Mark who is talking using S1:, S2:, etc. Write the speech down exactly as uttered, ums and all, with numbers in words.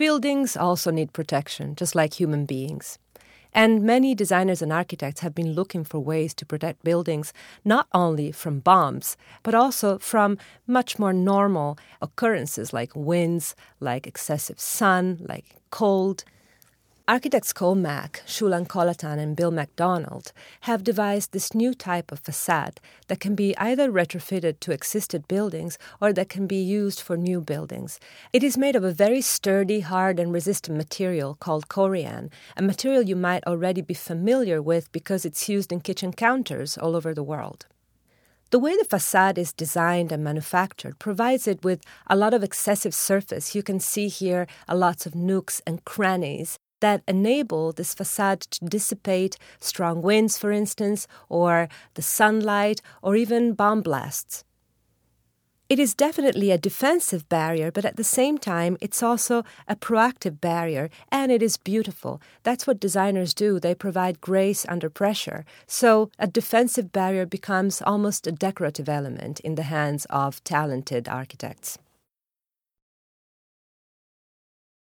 S1: Buildings also need protection, just like human beings. And many designers and architects have been looking for ways to protect buildings not only from bombs, but also from much more normal occurrences like winds, like excessive sun, like cold. Architects Cole Mack, Shulan Kolatan, and Bill MacDonald have devised this new type of facade that can be either retrofitted to existing buildings or that can be used for new buildings. It is made of a very sturdy, hard, and resistant material called Corian, a material you might already be familiar with because it's used in kitchen counters all over the world. The way the facade is designed and manufactured provides it with a lot of excessive surface. You can see here a lots of nooks and crannies that enable this facade to dissipate strong winds, for instance, or the sunlight, or even bomb blasts. It is definitely a defensive barrier, but at the same time, it's also a proactive barrier, and it is beautiful. That's what designers do. They provide grace under pressure. So a defensive barrier becomes almost a decorative element in the hands of talented architects.